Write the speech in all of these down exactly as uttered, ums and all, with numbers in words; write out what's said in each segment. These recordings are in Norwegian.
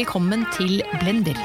Velkommen til Blender.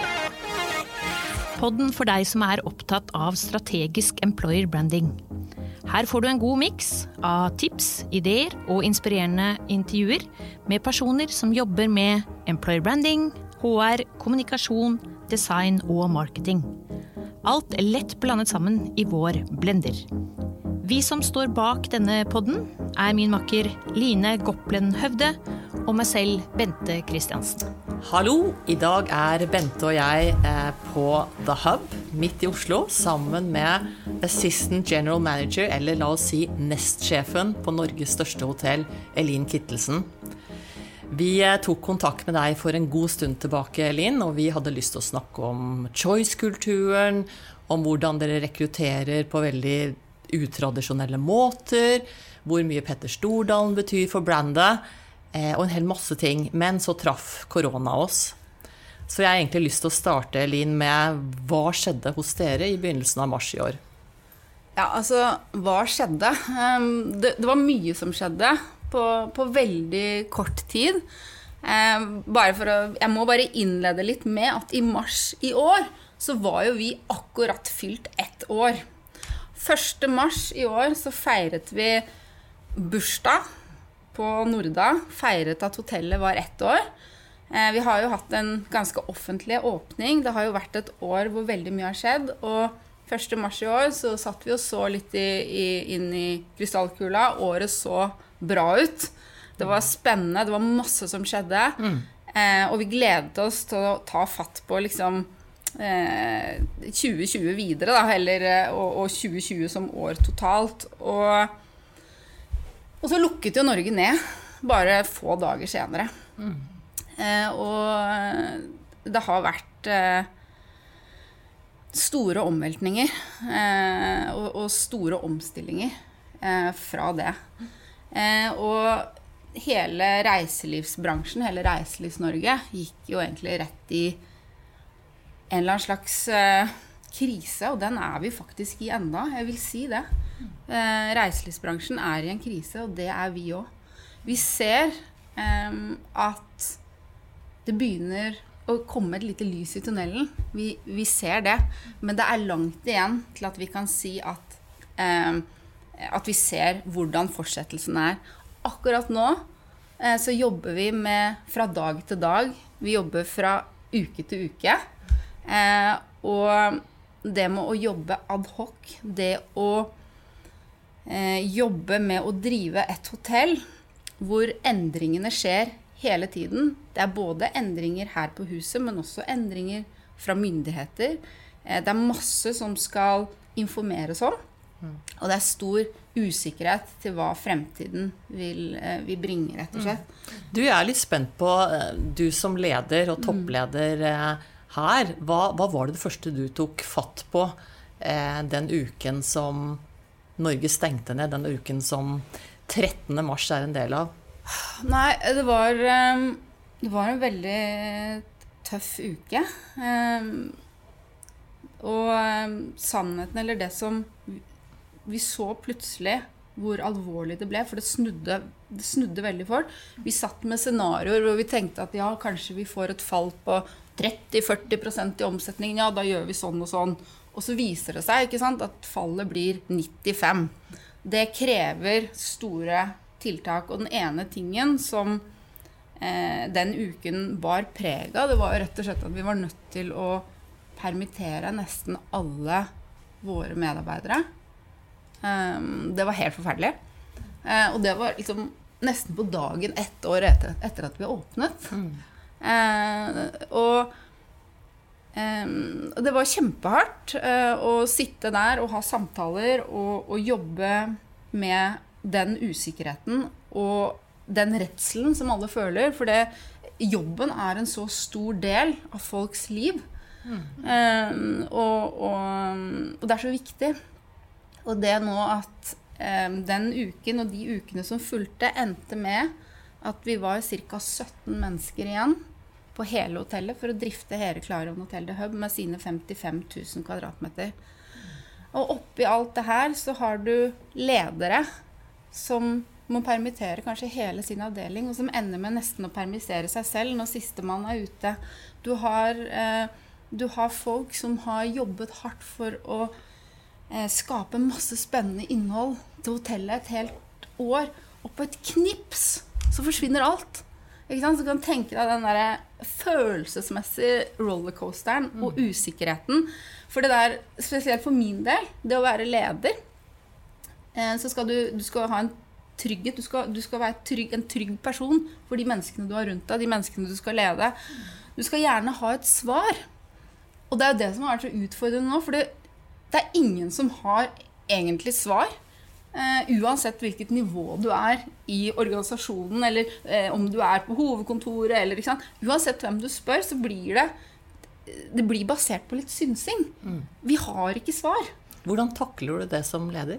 Podden for deg som er opptatt av strategisk employer branding. Her får du en god mix av tips, ideer og inspirerende intervjuer med personer som jobber med employer branding, H R, kommunikasjon, design og marketing. Alt er lett blandet sammen i vår Blender. Vi som står bak denne podden er min makker Line Gopplen Høvde og meg selv Bente Kristiansen. Hallo, i dag er Bente og jeg på The Hub, midt i Oslo, sammen med Assistant General Manager, eller la oss si nestsjefen på Norges største hotell, Elin Kittelsen. Vi tok kontakt med deg for en god stund tilbake, Elin, og vi hadde lyst til å snakke om choice-kulturen, om hvordan dere rekrutterer på veldig utradisjonelle måter, hvor mye Petter Stordalen betyr for brandet, og en hel masse ting. Men så traff korona oss. Så jeg har egentlig lyst til å starte, Linn, med hva skjedde hos dere i begynnelsen av mars i år? Ja, altså, hva skjedde? Det, det var mye som skjedde på, på veldig kort tid. Bare for å, jeg må bare innlede litt med at i mars i år, så var jo vi akkurat fylt ett år. første mars i år så feiret vi bursdag på Norda, feiret at hotellet var ett år. Eh, vi har jo hatt en ganske offentlig åpning, det har jo vært et år hvor veldig mye har skjedd, og første mars i år så satt vi og så litt i, i, inn i krystallkula, året så bra ut. Det var spennende, det var masse som skjedde, mm. eh, og vi gledet oss til å ta fatt på liksom eh, tjue tjue videre da, eller, og, og tjue tjue som år totalt, og Og så lukket jo Norge ned, bare få dager senere. Mm. Eh, og det har vært eh, store omveltninger eh, og, og store omstillinger eh, fra det. Eh, og hele reiselivsbransjen, hele Reiselivs-Norge, gikk jo egentlig rett i en eller annen slags eh, krise, og den er vi faktisk i enda, jeg vil si det. Eh, reiselivsbransjen er i en krise, og det er vi også. Vi ser eh, at det begynner å komme et lite lys i tunnelen. Vi, vi ser det, men det er langt igjen til at vi kan si at, eh, at vi ser hvordan fortsettelsen er. Akkurat nå eh, så jobber vi med fra dag til dag. Vi jobber fra uke til uke. Eh, og det med å jobbe ad hoc, det å eh, jobbe med å drive et hotell hvor endringene skjer hele tiden. Det er både endringer her på huset, men også endringer fra myndigheter. Eh, det er masse som skal informeres om, mm. og det er stor usikkerhet til hva fremtiden vil, eh, vil bringe, rett og slett. Mm. Du er litt spent på, du som leder og toppleder eh, her, hva, hva var det, det første du tok fatt på eh, den uken som Norge stengte ned, den uken som trettende mars er en del av? Nei, det var, um, det var en veldig tøff uke. Um, og um, sannheten, eller det som vi, vi så plutselig hvor alvorlig det ble, for det snudde, det snudde veldig fort. Vi satt med scenarioer hvor vi tenkte at ja, kanskje vi får et fall på tretti til førti prosent i omsetningen, ja, da gjør vi sånn og sånn. Og så viser det seg, ikke sant, at fallet blir nittifem. Det krever store tiltak, og den ene tingen som eh, den uken var preget, det var rett og slett at vi var nødt til å permittere nesten alle våre medarbeidere. Um, det var helt forferdelig. Uh, og det var liksom nesten på dagen ett år etter, etter at vi åpnet. Mm. Uh, og um, det var kjempehardt uh, å sitte der og ha samtaler og, og jobbe med den usikkerheten og den redselen som alle føler, for det, jobben er en så stor del av folks liv. Mm. Um, og, og, og det er så viktig. Og det nå at um, den uken og de ukene som fulgte endte med at vi var cirka sytten mennesker igjen på hele hotellet for å drifte hele Clarion Hotel The Hub med sine femtifem tusen kvadratmeter. Og oppi alt det her så har du ledere som må permittere kanskje hele sin avdeling, og som ender med nesten å permittere seg selv når siste mann er ute. Du har, eh, du har folk som har jobbet hardt for å eh, skape masse spennende innhold til hotellet et helt år, og på et knips så forsvinner alt. Ikke sant? Så du kan tenke deg den der følelsesmessige rollercoasteren mm. og usikkerheten. For det der, spesielt for min del, det å være leder, eh, så skal du, du skal ha en trygghet, du skal, du skal være trygg, en trygg person for de menneskene du har rundt deg, de menneskene du skal lede. Du skal gjerne ha et svar. Og det er jo det som har vært så utfordrende nå, for det, det er ingen som har egentlig svar. Uh, uansett hvilket nivå du er i organisasjonen, eller uh, om du er på hovedkontoret, eller, ikke sant? Uansett hvem du spør, så blir det, det blir basert på litt synsing. Mm. Vi har ikke svar. Hvordan takler du det som leder?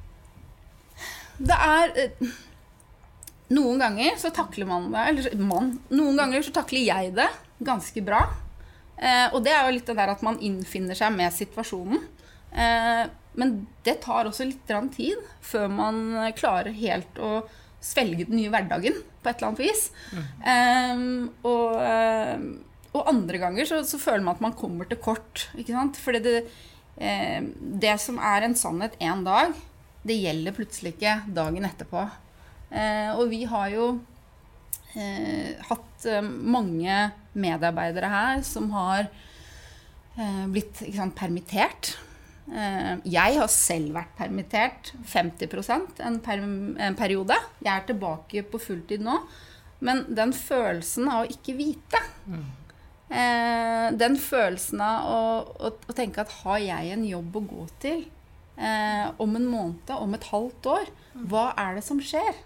Det er uh, noen ganger så takler man det, eller man, noen ganger så takler jeg det ganske bra. Uh, og det er jo litt det der at man innfinner seg med situasjonen. Uh, Men det tar også litt tid før man klarer helt å svelge den nye hverdagen på et eller annet vis. Mm. Um, og, um, og andre ganger så, så føler man at man kommer til kort, ikke sant? Fordi det, um, det som er en sannhet en dag, det gjelder plutselig ikke dagen etterpå. Uh, og vi har jo uh, hatt uh, mange medarbeidere her som har uh, blitt ikke sant, permittert. Jeg har selv vært permittert femti prosent en, per, en periode. Jeg er tilbake på fulltid nå. Men den følelsen av å ikke vite, mm. eh, den følelsen av å, å, å tenke at har jeg en jobb å gå til eh, om en måned, om et halvt år, mm. hva er det som skjer?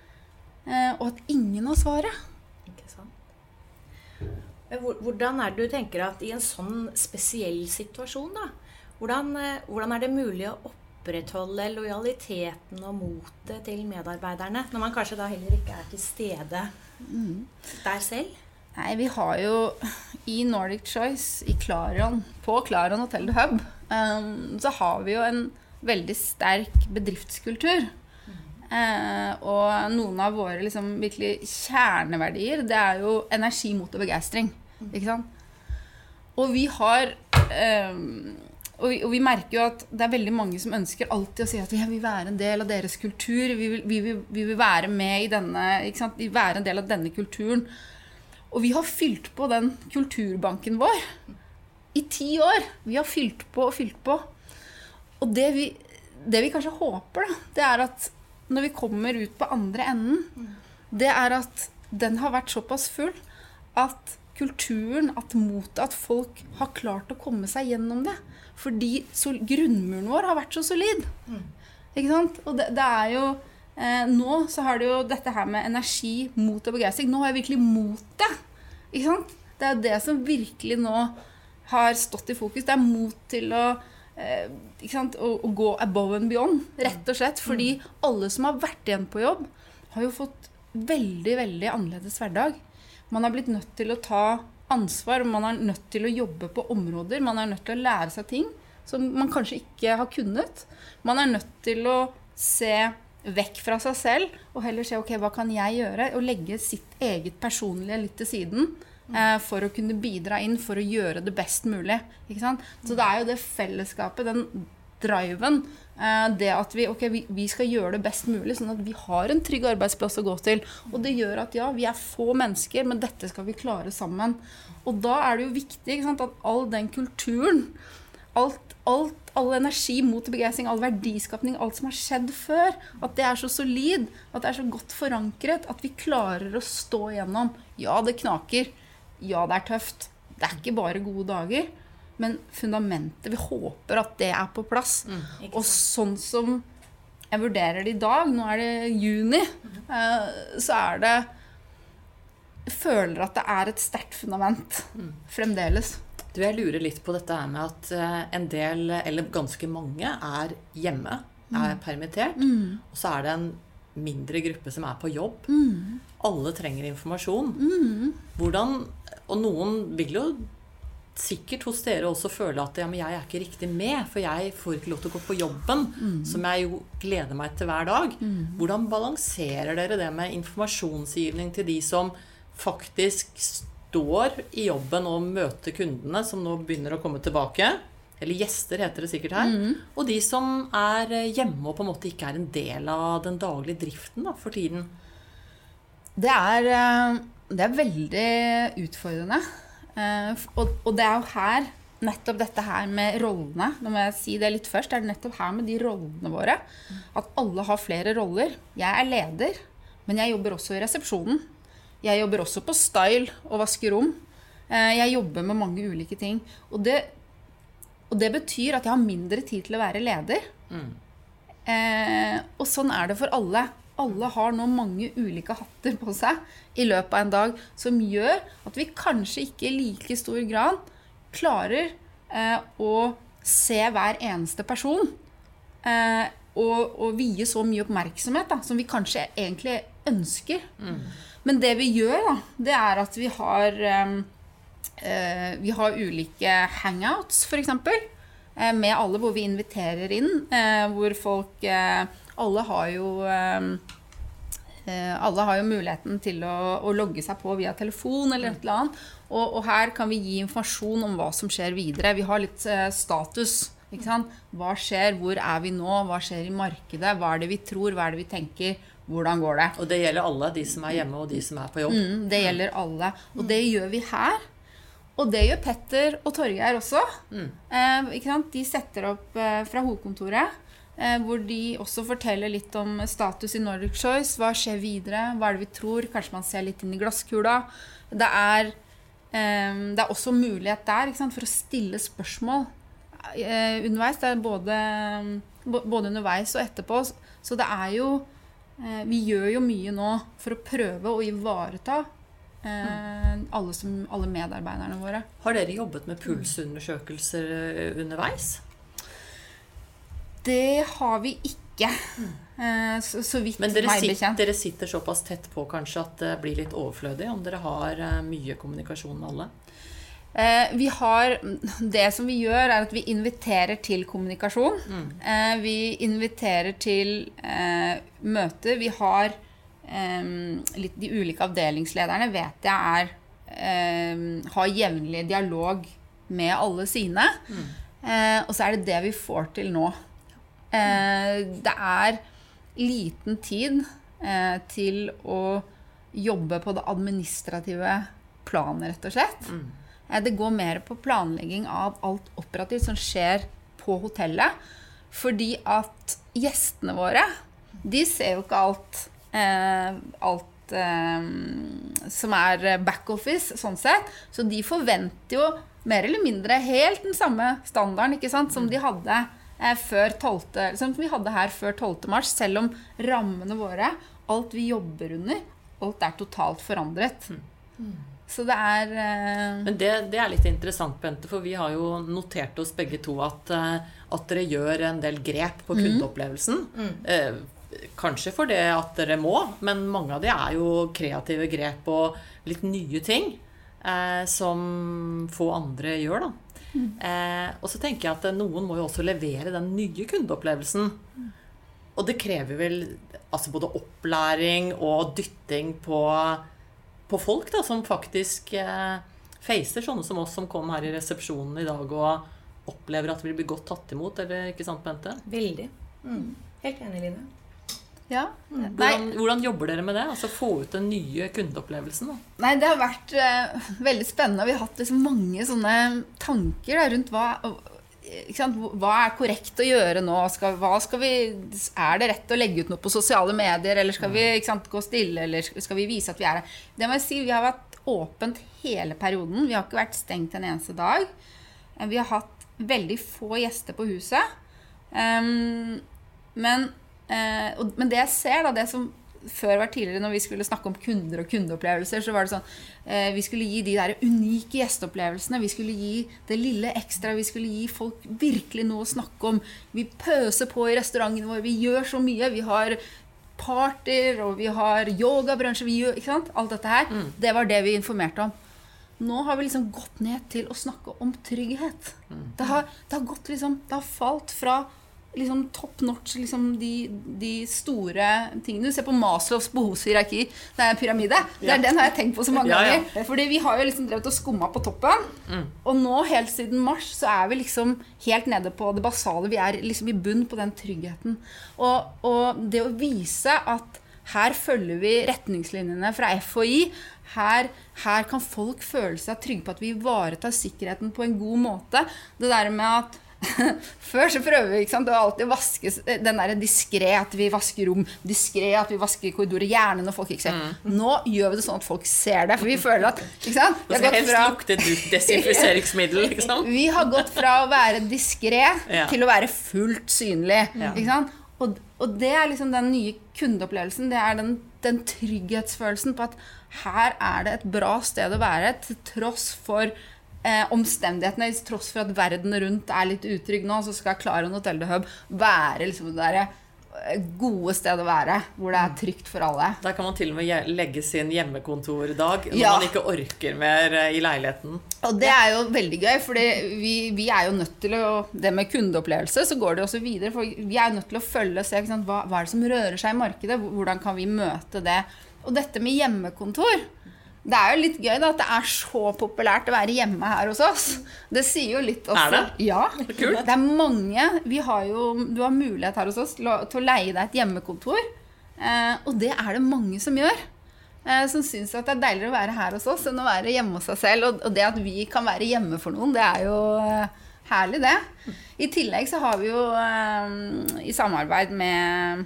Eh, og at ingen har svaret. Ikke sant? Hvordan er det du tenker at i en sånn spesiell situasjon da, Hvordan, hvordan er det mulig å opprettholde lojaliteten og motet til medarbeiderne, når man kanskje da heller ikke er til stede mm. der selv? Nei, vi har jo i Nordic Choice, i Clarion, på Clarion Hotel The Hub, um, så har vi jo en veldig sterk bedriftskultur. Mm. Uh, og noen av våre liksom, virkelig kjerneverdier, det er jo energi, mot og begeistring. Mm. Ikke sant? Og vi har... Um, Og vi, og vi merker jo at det er veldig mange som ønsker alltid å si at vi vil være en del av deres kultur, vi vil, vi vil, vi vil være med i denne, ikke sant? Vi vil være en del av denne kulturen. Og vi har fylt på den kulturbanken vår i ti år. Vi har fylt på og fylt på. Og det vi, det vi kanskje håper da, det er at når vi kommer ut på andre enden, det er at den har vært såpass full at kulturen, at motet, at folk har klart å komme seg gjennom det. Fordi sol, grunnmuren vår har vært så solid. Mm. Ikke sant? Og det, det er jo, eh, nå så har det jo dette her med energi, mot og begeistring. Nå har jeg virkelig motet. Ikke sant? Det er det som virkelig nå har stått i fokus. Det er mot til å, eh, ikke sant? Å, å gå above and beyond, rett og slett. Fordi alle som har vært igjen på jobb, har jo fått veldig, veldig annerledes hverdag. Man har blitt nødt til å ta ansvar, man er nødt til å jobbe på områder, man er nødt til å lære seg ting som man kanskje ikke har kunnet. Man er nødt til å se vekk fra seg selv, og heller se, ok, hva kan jeg gjøre? Og legge sitt eget personlige litt til siden, eh, for å kunne bidra inn, for å gjøre det best mulig. Ikke sant? Så det er jo det fellesskapet, den driven, eh, det at vi, okay, vi, vi skal gjøre det best mulig, sånn at vi har en trygg arbeidsplass å gå til. Og det gjør at ja, vi er få mennesker, men dette skal vi klare sammen. Og da er det jo viktig, ikke sant, at all den kulturen, alt, alt, all energi, mot og begeistring, all verdiskapning, alt som har skjedd før, at det er så solid, at det er så godt forankret, at vi klarer å stå igjennom. Ja, det knaker. Ja, det er tøft. Det er ikke bare gode dager. Men fundamentet, vi håper at det er på plass. Mm, og sånn som jeg vurderer det i dag, nå er det juni, mm. eh, så er det, jeg føler at det er et sterkt fundament mm. fremdeles. Du, jeg lurer litt på dette her med at en del, eller ganske mange, er hjemme, mm. er permittert, mm. og så er det en mindre gruppe som er på jobb. Mm. Alle trenger informasjon. Mm. Hvordan, og noen vil jo sikkert hos dere også føle at ja, men jeg er ikke riktig med, for jeg får ikke lov til å gå på jobben, mm. som jeg jo gleder meg til hver dag. Mm. Hvordan balanserer dere det med informasjonsgivning til de som faktisk står i jobben og møter kundene, som nå begynner å komme tilbake, eller gjester heter det sikkert her, mm. og de som er hjemme og på en måte ikke er en del av den daglige driften da, for tiden? Det er, det er veldig utfordrende. Og det er jo her, nettopp dette her med rollene, nå må jeg si det litt først, er det nettopp her med de rollene våre, at alle har flere roller. Jeg er leder, men jeg jobber også i resepsjonen. Jeg jobber også på style og vaskerom. Jeg jobber med mange ulike ting, og det Og det betyr at jeg har mindre tid til å være leder. Mm. Eh, og sånn er det for alle. Alle har nå mange ulike hatter på seg i løpet av en dag, som gjør at vi kanskje ikke i like stor grad klarer eh, å se hver eneste person eh, og, og vie så mye oppmerksomhet da, som vi kanskje egentlig ønsker. Mm. Men det vi gjør da, det er at vi har... Eh, Uh, vi har ulike hangouts for eksempel uh, med alle hvor vi inviterer inn uh, hvor folk uh, alle har jo uh, uh, alle har jo muligheten til å, å logge seg på via telefon eller et eller annet og, og her kan vi gi informasjon om hva som skjer videre. Vi har litt uh, status, ikke sant? Hva skjer, hvor er vi nå, hva skjer i markedet, hva er det vi tror, hva er det vi tenker, hvordan går det? Og det gjelder alle, de som er hjemme og de som er på jobb. Mm, det gjelder alle, og det gjør vi her. Og det gjør Petter og Torgeir også. Mm. Eh, ikke sant? De setter opp eh, fra hovedkontoret, eh, hvor de også forteller litt om status i Nordic Choice. Hva skjer videre? Hva er det vi tror? Kanskje man ser litt inn i glasskula. Det er, eh, det er også mulighet der, ikke sant? For å stille spørsmål eh, underveis. Det er både, både underveis og etterpå. Så det er jo, eh, vi gjør jo mye nå for å prøve å ivareta Uh, alle, som, alle medarbeiderne våre. Har dere jobbet med pulsundersøkelser underveis? Det har vi ikke. Uh, så, så vidt Men dere, meg sitter, dere sitter såpass tett på kanskje at det blir litt overflødig om dere har uh, mye kommunikasjon med alle? Uh, vi har, det som vi gjør er at vi inviterer til kommunikasjon. Mm. Uh, vi inviterer til uh, møter. Vi har Um, litt, de ulike avdelingslederne vet jeg er um, har jevnlig dialog med alle sine mm. uh, og så er det det vi får til nå uh, det er liten tid uh, til å jobbe på det administrative planet rett og slett mm. uh, det går mer på planlegging av alt operativt som skjer på hotellet fordi at gjestene våre de ser jo ikke alt Uh, alt uh, som er backoffice sånn sett, så de forventer jo mer eller mindre helt den samme standarden, ikke sant, som de hadde uh, før tolvte som vi hadde her før tolvte mars, selv om rammene våre, alt vi jobber under, alt er totalt forandret. Mm. Så det er uh... Men det, det er litt interessant, Bente, for vi har jo notert oss begge to at, uh, at dere gjør en del grep på kundeopplevelsen. Mm. Uh, Kanskje for det at dere må, men mange av de er jo kreative grep og litt nye ting eh, som få andre gjør da. Mm. Eh, og så tenker jeg at noen må jo også levere den nye kundeopplevelsen. Mm. Og det krever vel altså både opplæring og dytting på, på folk da, som faktisk eh, facer sånne som oss som kom her i resepsjonen i dag og opplever at vi blir godt tatt imot, eller ikke sant, Bente? Veldig. Mm. Helt enig, Line. Ja. Hvordan, hvordan jobber dere med det? Altså få ut den nye kundeopplevelsen da? Nei, det har vært uh, veldig spennende. Vi har hatt liksom mange sånne tanker da, rundt hva, ikke sant? Hva er korrekt å gjøre nå? Skal, hva skal vi, er det rett å legge ut noe på sosiale medier, eller skal vi ikke sant, gå stille, eller skal vi vise at vi er her? Det må jeg si, vi har vært åpent hele perioden. Vi har ikke vært stengt en eneste dag. Vi har hatt veldig få gjester på huset. Um, men Eh, og, men det jeg ser da, det som før var tidligere når vi skulle snakke om kunder og kundeopplevelser, så var det sånn, eh, vi skulle gi de der unike gjesteopplevelsene, vi skulle gi det lille ekstra, vi skulle gi folk virkelig noe å snakke om, vi pøser på i restauranten vår, vi gjør så mye, vi har parter, og vi har yogabransjer, vi gjør, ikke sant? Alt dette her, mm. det var det vi informerte om. nå har vi liksom gått ned til å snakke om trygghet. Det har, det har gått liksom, det har falt fra liksom top notch, liksom de, de store tingene. Du ser på Maslows behovshierarki, det er pyramide. Det er ja. Den har jeg tenkt på så mange ja, ja. ganger. Fordi vi har jo liksom drevet og skummet på toppen. Mm. Og nå, helt siden mars, så er vi liksom helt nede på det basale. Vi er liksom i bunn på den tryggheten. Og, og det å vise at her følger vi retningslinjene fra F H I. Her, her kan folk føle seg trygge på at vi ivaretar sikkerheten på en god måte. Det der med at før så prøver vi, ikke sant, å alltid vaske den der diskret, at vi vasker rom, diskret at vi vasker korridorer, gjerne når folk ikke ser. Mm. Nå gjør vi det sånn at folk ser det, for vi føler at, ikke sant? Det skal helst fra, lukte desinfiseringsmiddel, ikke sant? Vi har gått fra å være diskret ja. til å være fullt synlig, ja. ikke sant? Og, og det er liksom den nye kundeopplevelsen, det er den, den trygghetsfølelsen på at her er det et bra sted å være, til tross for Eh, omstendighetene, i tross for at verden rundt er litt utrygg nå, så skal Clarion Hotel The Hub være liksom det der gode sted å være, hvor det er trygt for alle. Der kan man til og med legge sin hjemmekontordag når ja. man ikke orker mer i leiligheten. Og det er jo veldig gøy, for vi, vi er jo nødt til å, det med kundeopplevelse, så går det også videre, for vi er nødt til å følge og se, ikke sant, hva, hva er det som rører seg i markedet, hvordan kan vi møte det. Og dette med hjemmekontor, det er jo litt gøy da, at det er så populært å være hjemme her hos oss. Det sier jo litt også. Er det? Ja, kult. Det er mange. Vi har jo, du har mulighet her hos oss til å, til å leie deg et hjemmekontor. Eh, og det er det mange som gjør. Eh, som synes at det er deiligere å være her hos oss enn å være hjemme hos seg selv. Og, og det at vi kan være hjemme for noen, det er jo eh, herlig det. I tillegg så har vi jo eh, i samarbeid med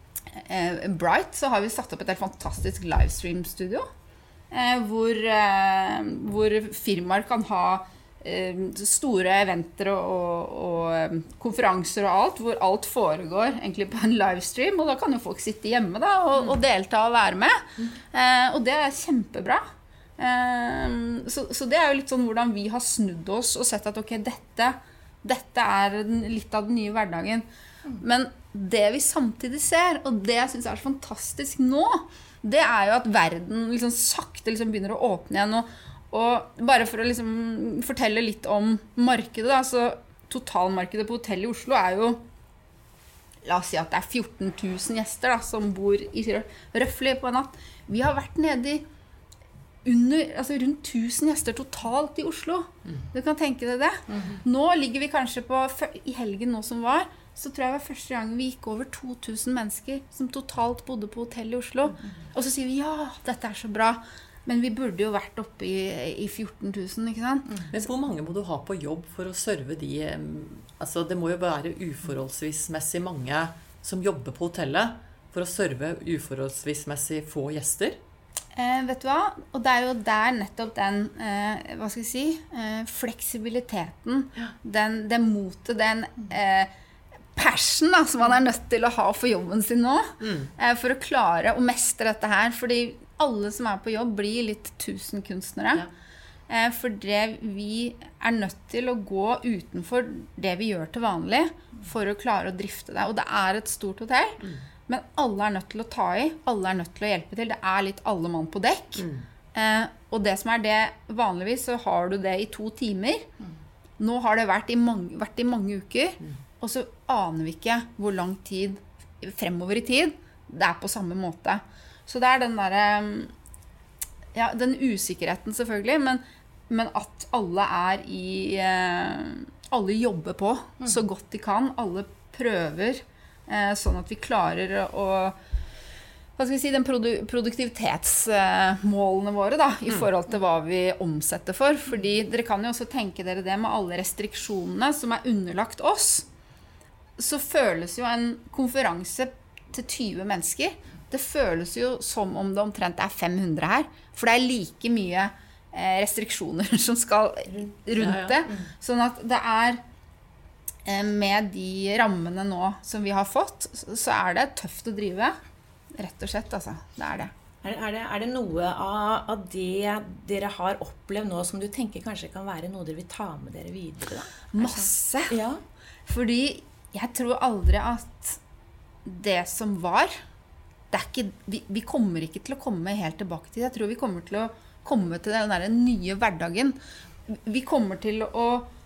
eh, Bright, så har vi satt opp et helt fantastisk livestream-studio. Eh, hvor, eh, hvor firmaer kan ha eh, store eventer og, og, og konferanser og alt, hvor alt foregår egentlig på en livestream, og da kan jo folk sitte hjemme da, og, og delta og være med. Eh, og det er kjempebra. Eh, så, så det er jo litt sånn hvordan vi har snudd oss og sett at ok, dette, dette er litt av den nye hverdagen. Men det vi samtidig ser, og det jeg synes er så fantastisk nå, det er jo at verden liksom sakte liksom begynner å åpne igjen. Og, og bare for å liksom fortelle litt om markedet, da, så totalmarkedet på hotell i Oslo er jo, la oss si at det er fjorten tusen gjester da, som bor i røffelig på en natt. Vi har vært nede i under, altså rundt tusen gjester totalt i Oslo. Mm. Du kan tenke deg det. Mm-hmm. Nå ligger vi kanskje på, i helgen nå som var, så tror jeg det var første gang vi gikk over to tusen mennesker som totalt bodde på hotell i Oslo. Og så sier vi, ja, dette er så bra. Men vi burde jo vært oppe i, i fjorten tusen, ikke sant? Men hvor mange må du ha på jobb for å serve de? Altså, det må jo være uforholdsvis messig mange som jobber på hotellet for å serve uforholdsvis messig få gjester. Eh, vet du hva? Og det er jo der nettopp den, eh, hva skal jeg si, eh, fleksibiliteten, ja. den, den motet, den... Eh, passion da, som man er nødt til å ha for jobben sin nå, mm. eh, for å klare å mestre dette her, fordi alle som er på jobb blir litt tusen kunstnere, ja. eh, for det vi er nødt til å gå utenfor det vi gjør til vanlig, for å klare å drifte det, og det er et stort hotell, mm. men alle er nødt til å ta i, alle er nødt til å hjelpe til, det er litt alle mann på dekk, mm. eh, og det som er det, vanligvis så har du det i to timer, mm. nå har det vært i mange, vært i mange uker, mm. og så aner vi ikke hvor lang tid fremover i tid det er på samme måte. Så det er den der, ja, den usikkerheten selvfølgelig, men, men at alle er i, alle jobber på så godt de kan, alle prøver, sånn at vi klarer å, hva skal vi si, den produ- produktivitetsmålene våre da, i forhold til hva vi omsetter for. Fordi dere kan jo også tenke dere det med alle restriksjonene som er underlagt oss, så føles jo en konferanse til tyve mennesker, det føles jo som om det omtrent er fem hundre her, for det er like mye eh, restriksjoner som skal rundt det, sånn at det er eh, med de rammene nå som vi har fått, så er det tøft å drive, rett og slett, altså, det er det. Er, er, det, er det noe av, av det dere har opplevd nå som du tenker kanskje kan være noe dere vil ta med dere videre? Da? Masse! Ja. Fordi jeg tror aldri at det som var, det er ikke, vi, vi kommer ikke til å komme helt tilbake til det. Jeg tror vi kommer til å komme til den der nye hverdagen. Vi kommer til å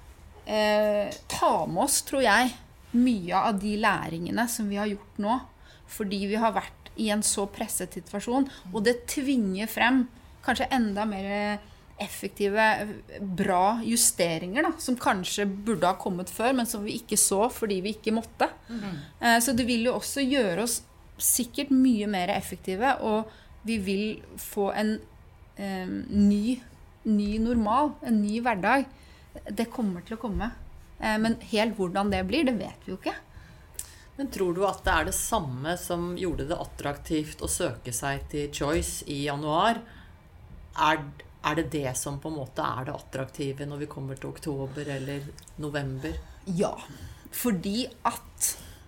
eh, ta med oss, tror jeg, mye av de læringene som vi har gjort nå, fordi vi har vært i en så presset situasjon, og det tvinger frem kanskje enda mer effektive, bra justeringer da, som kanskje burde ha kommet før, men som vi ikke så fordi vi ikke måtte. Mm. Eh, så det vil jo også gjøre oss sikkert mye mer effektive, og vi vil få en eh, ny, ny normal, en ny hverdag. Det kommer til å komme. Eh, men helt hvordan det blir, det vet vi jo ikke. Men tror du at det er det samme som gjorde det attraktivt å søke seg til Choice i januar? Er, er det det som på en måte er det attraktive når vi kommer til oktober eller november? Ja, fordi at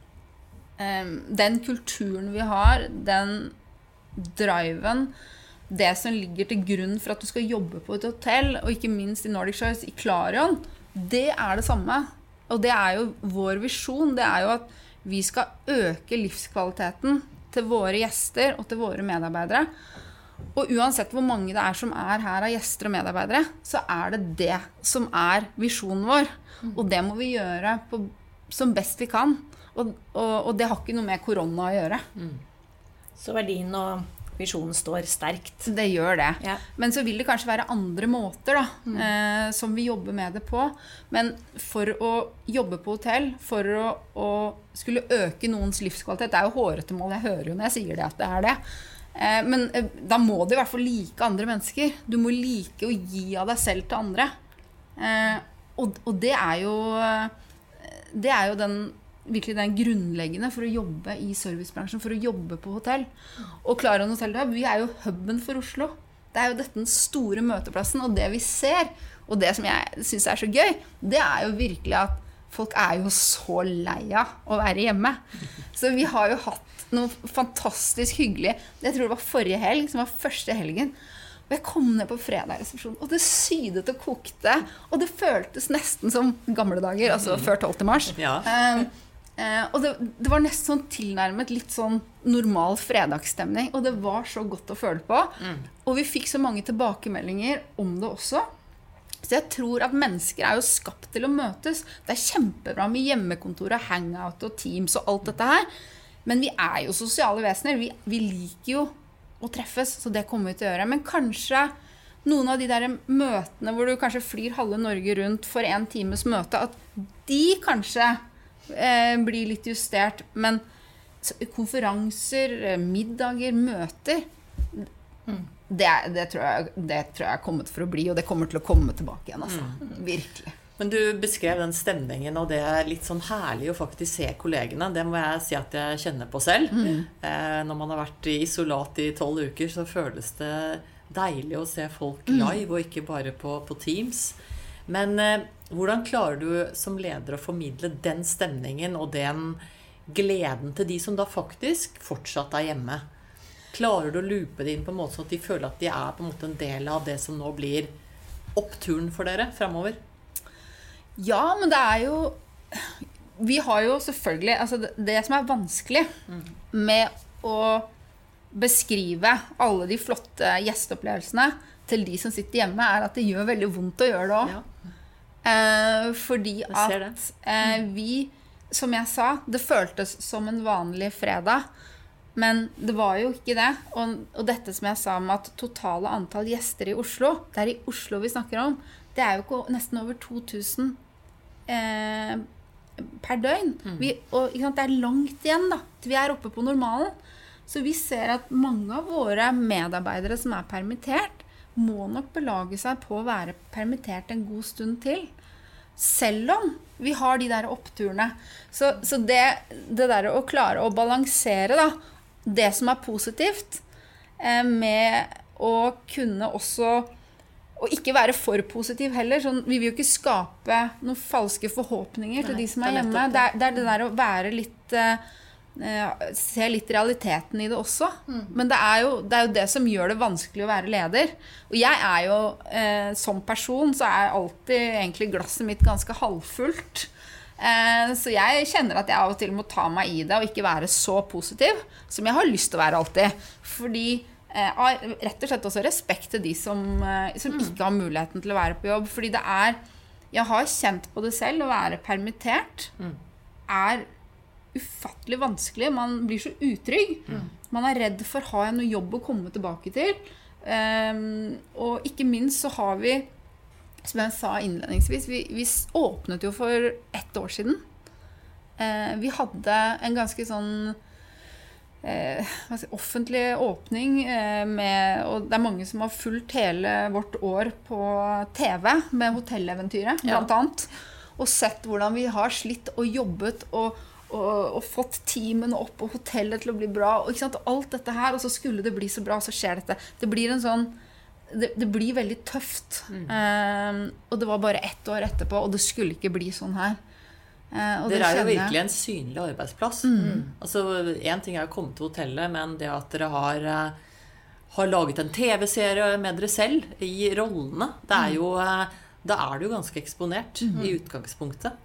um, den kulturen vi har, den driven, det som ligger til grunn for at du skal jobbe på et hotell, og ikke minst i Nordic Choice, i Clarion, det er det samme. Og det er jo vår visjon, det er jo at vi skal øke livskvaliteten til våre gjester og til våre medarbeidere. Og uansett hvor mange det er som er her av gjester og medarbeidere, så er det det som er visjonen vår. Og det må vi gjøre på, som best vi kan. Og, og, og det har ikke noe med korona å gjøre. Mm. Så verdien og visjonen står sterkt. Det gjør det. Ja. Men så vil det kanskje være andre måter da, mm. eh, som vi jobber med det på. Men for å jobbe på hotell, for å, å skulle øke noens livskvalitet, det er jo hårete mål, jeg hører jo når jeg sier det at det er det. Eh, men eh, da må du i hvert fall like andre mennesker. Du må like å gi av deg selv til andre. Eh, og, og det er jo, det er jo den virkelig den grunnleggende for å jobbe i servicebransjen, for å jobbe på hotell. Og Clarion Hotel Hub, vi er jo hubben for Oslo. Det er jo dette den store møteplassen, og det vi ser, og det som jeg synes er så gøy, det er jo virkelig at folk er jo så lei av å være hjemme. Så vi har jo hatt noe fantastisk hyggelig. Jeg tror det var forrige helg, som var første helgen. Og jeg kom ned på fredag i resepsjonen, og det sydet og kokte, og det føltes nesten som gamle dager, altså før tolvte mars. Ja. Um, Uh, og det, det var nesten sånn tilnærmet litt sånn normal fredagsstemning, og det var så godt å føle på. Mm. Og vi fikk så mange tilbakemeldinger om det også. Så jeg tror at mennesker er jo skapt til å møtes. Det er kjempebra med hjemmekontor og hangout og Teams og alt dette her. Men vi er jo sosiale vesener. Vi, vi liker jo å treffes, så det kommer vi til å gjøre. Men kanskje noen av de der møtene hvor du kanskje flyr halve Norge rundt for en times møte, at de kanskje Eh, blir litt justert, men konferanser, middager, møter, mm. det, det, tror jeg, det tror jeg er kommet for å bli, og det kommer til å komme tilbake igjen, altså. Mm. Virkelig. Men du beskrev den stemningen, og det er litt sånn herlig å faktisk se kollegene. Det må jeg si at jeg kjenner på selv. Mm. Eh, når man har vært i isolat i tolv uker, så føles det deilig å se folk live, mm. og ikke bare på, på Teams. Men eh, hvordan klarer du som leder å formidle den stemningen og den gleden til de som da faktisk fortsatt er hjemme? Klarer du å loope det inn på en måte sånn at de føler at de er på en måte en del av det som nå blir oppturen for dere fremover? Ja, men det er jo, vi har jo selvfølgelig, altså det, det som er vanskelig mm. med å beskrive alle de flotte gjesteopplevelsene til de som sitter hjemme, er at det gjør veldig vondt å gjøre det også. Ja. Eh, fordi at eh, vi, som jeg sa, det føltes som en vanlig fredag, men det var jo ikke det. Og, og dette som jeg sa om at totale antall gjester i Oslo, det er i Oslo vi snakker om, det er jo ikke nesten over to tusen eh, per døgn. Mm. Vi, og ikke sant, det er langt igjen da, til vi er oppe på normalen. Så vi ser at mange av våre medarbeidere som er permittert, må nok belage seg på å være permittert en god stund til. Selv om vi har de der oppturene. Så, så det, det der å klare å balansere da, det som er positivt, eh, med å kunne også, og ikke være for positiv heller. Sånn, vi vil jo ikke skape noen falske forhåpninger Nei, til de som er hjemme. Det er det, er det der å være litt... Eh, se litt realiteten i det også. Mm. Men det er, jo, det er jo det som gjør det vanskelig å være leder. Og jeg er jo, eh, som person, så er alltid egentlig glasset mitt ganske halvfullt. Eh, så jeg kjenner at jeg av og til må ta meg i det og ikke være så positiv som jeg har lyst til å være alltid. Fordi eh, rett og slett også respekt til de som, eh, som ikke har muligheten til å være på jobb. Fordi det er, jeg har kjent på det selv, å være permittert mm. er ufattelig vanskelig. Man blir så utrygg. Mm. Man er redd for å ha noe jobb å komme tilbake til. Um, og ikke minst så har vi, som jeg sa innledningsvis, vi, vi åpnet jo for ett år siden. Uh, vi hadde en ganske sånn uh, offentlig åpning uh, med, og det er mange som har fulgt hele vårt år på T V med Hotelleventyret, blant ja. annet, og sett hvordan vi har slitt og jobbet og Og, og fått teamene opp og hotellet til å bli bra og, ikke sant, og alt dette her, og så skulle det bli så bra, så skjer dette. Det blir en sånn det, det blir veldig tøft mm. um, og det var bare ett år etterpå, og det skulle ikke bli sånn her. uh, og Dere er jo virkelig en synlig arbeidsplass. mm. Altså, en ting er å komme til hotellet, men det at dere har uh, har laget en T V-serie med dere selv i rollene, det er jo uh, da er det jo ganske eksponert mm. i utgangspunktet.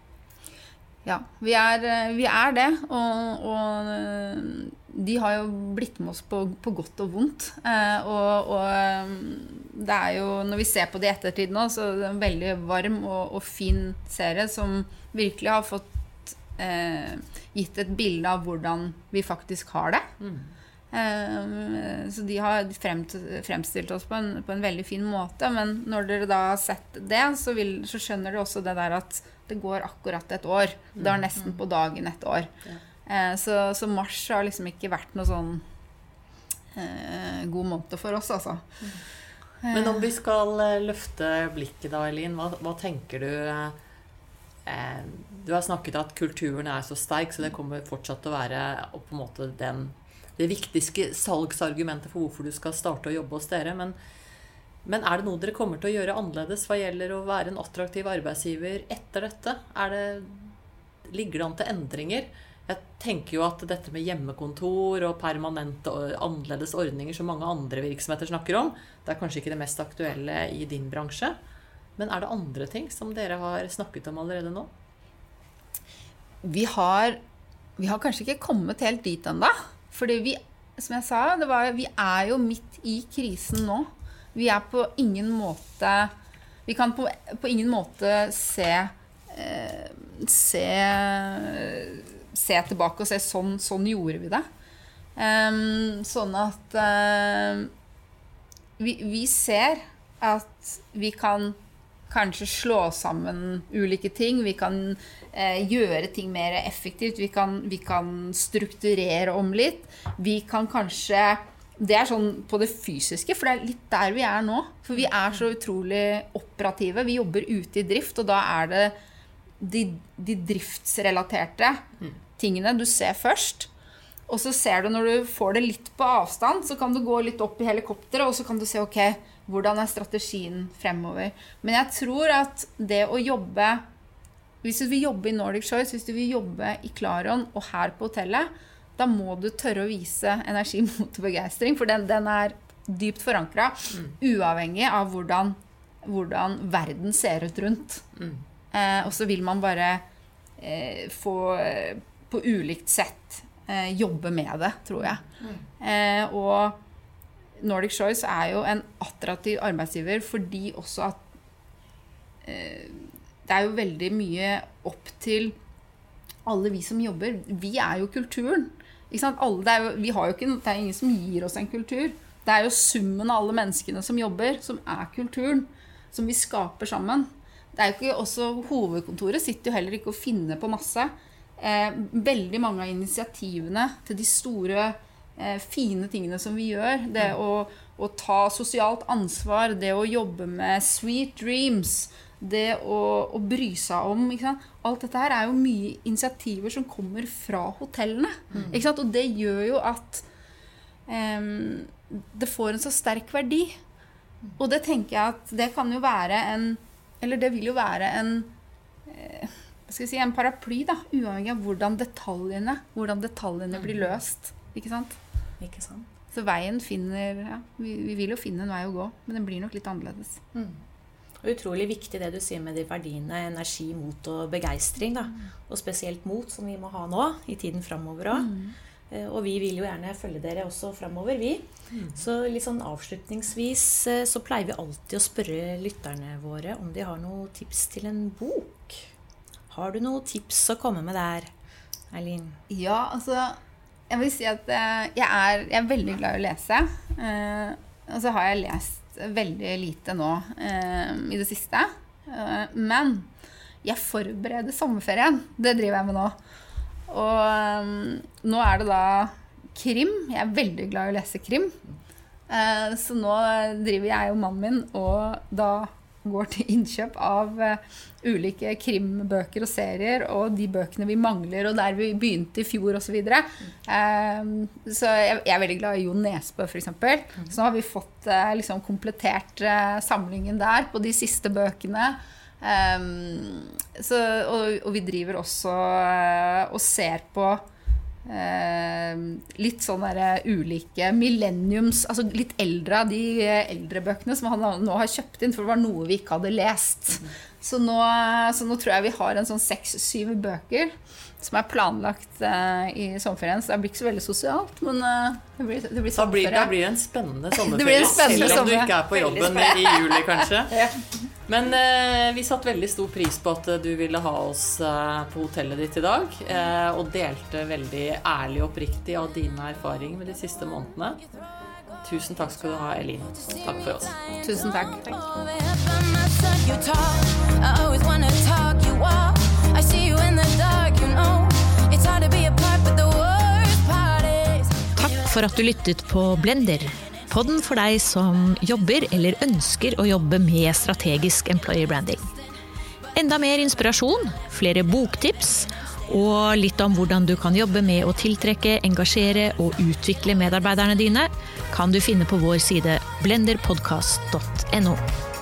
Ja, vi er, vi er det, og, og de har jo blitt med oss på, på godt og vondt. Eh, og, og det er jo, når vi ser på det i ettertid nå, så er det en veldig varm og, og fin serie som virkelig har fått eh, gitt et bilde av hvordan vi faktisk har det. Mm. Eh, så de har fremt, fremstilt oss på en, på en veldig fin måte, men når dere da har sett det, så, vil, så skjønner dere også det der at det går akkurat et år. Det var nesten på dagen et år. Ja. Eh, så, så mars har liksom ikke vært noe sånn eh, god måned for oss, altså. Mm. Men om vi skal løfte blikket da, Eileen, hva, hva tenker du? Eh, du har snakket at kulturen er så sterk, så det kommer fortsatt til å være på en måte den, det viktigste salgsargumentet for hvorfor du skal starte å jobbe hos dere, men Men er det noe dere kommer til å gjøre annerledes hva gjelder å være en attraktiv arbeidsgiver etter dette? Er det, ligger det an til endringer? Jeg tenker jo at dette med hjemmekontor og permanente og annerledes ordninger som mange andre virksomheter snakker om, det er kanskje ikke det mest aktuelle i din bransje. Men er det andre ting som dere har snakket om allerede nå? Vi har, vi har kanskje ikke kommet helt dit enda. Fordi vi, som jeg sa, det var, vi er jo midt i krisen nå. Vi er på ingen måte Vi kan på, på ingen måte se eh, se se tilbake og se sånn, sånn gjorde vi det. Um, sånn at uh, vi, vi ser at vi kan kanskje slå sammen ulike ting. Vi kan eh, gjøre ting mer effektivt. Vi kan, vi kan strukturere om litt. Vi kan kanskje Det er sånn på det fysiske, for det er litt der vi er nå. For vi er så utrolig operative. Vi jobber ute i drift, og da er det de, de driftsrelaterte tingene du ser først. Og så ser du når du får det litt på avstand, så kan du gå litt opp i helikopteret, og så kan du se, ok, hvordan er strategien fremover. Men jeg tror at det å jobbe, hvis du vil jobbe i Nordic Choice, hvis du vil jobbe i Clarion og her på hotellet, da må du tørre å vise energi mot begeistring, for den, den er dypt forankret, mm. uavhengig av hvordan, hvordan verden ser ut rundt. Mm. Eh, og så vil man bare eh, få på ulikt sett eh, jobbe med det, tror jeg. Mm. Eh, og Nordic Choice er jo en attraktiv arbeidsgiver, fordi også at eh, det er jo veldig mye opp til alle vi som jobber. Vi er jo kulturen. Ikke sant? Alle, det, er jo, vi har jo ikke, det er ingen som gir oss en kultur. Det er jo summen av alle menneskene som jobber, som er kulturen, som vi skaper sammen. Det er jo ikke også, hovedkontoret sitter jo heller ikke og finner på masse. Eh, veldig mange av initiativene til de store, eh, fine tingene som vi gjør, det å, å ta sosialt ansvar, det å jobbe med sweet dreams, det å, å bry seg om, ikke sant? Alt dette her er jo mye initiativer som kommer fra hotellene, mm. ikke sant? Og det gjør jo at um, det får en så sterk verdi. Og det tenker jeg at det kan jo være en, eller det vil jo være en, eh, hva skal jeg si, en paraply da, uavhengig av hvordan detaljene, hvordan detaljene blir løst, ikke sant? Ikke sant? Så veien finner, ja, vi, vi vil jo finne en vei å gå, men den blir nok litt annerledes. Mm. Utrolig viktig det du sier med de verdiene, energi, mot og begeistring da. Og spesielt mot, som vi må ha nå, i tiden fremover også. Mm. Og vi vil jo gjerne følge dere også fremover, vi. Mm. Så litt sånn avslutningsvis så pleier vi alltid å spørre lytterne våre om de har noen tips til en bok. Har du noen tips å komme med der, Eileen? Ja, altså, jeg vil si at jeg er, jeg er veldig glad i å lese. Eh, og så har jeg lest veldig lite nå eh, i det siste. Eh, men jeg forbereder sommerferien. Det driver jeg med nå. Og um, nå er det da krim. Jeg er veldig glad i å lese krim. Uh, så nå driver jeg og mannen min og da går til innkjøp av uh, ulike krimbøker og serier, og de bøkene vi mangler, og der vi begynte i fjor og så videre. Uh, så jeg, jeg er veldig glad i Jo Nesbø, for eksempel. Så nå har vi fått uh, liksom komplettert uh, samlingen der på de siste bøkene. Um, så, og, og vi driver også uh, og ser på uh, litt sånne der ulike millenniums, altså litt eldre av de eldre bøkene som han nå har kjøpt inn, for det var noe vi ikke hadde lest. Mm. Så, nå, så nå tror jeg vi har en sånn seks-syv bøker som er planlagt uh, i sommerferien, så det blir ikke så veldig sosialt, men uh, det blir, det blir sommerferie. Da blir det en spennende sommerferie, det blir en spennende selv om du sommer. ikke er på jobben i juli, kanskje. Ja. Men uh, vi satt veldig stor pris på at du ville ha oss uh, på hotellet ditt i dag, uh, og delte veldig ærlig og oppriktig av dine erfaringer med de siste månedene. Tusen takk skal du ha, Eileen. Takk for oss. Tusen takk. Takk for at du lyttet på Blender. Podden for deg som jobber eller ønsker å jobbe med strategisk employer branding. Enda mer inspirasjon, flere boktips og litt om hvordan du kan jobbe med å tiltrekke, engasjere og utvikle medarbeiderne dine kan du finne på vår side blender podcast punktum no.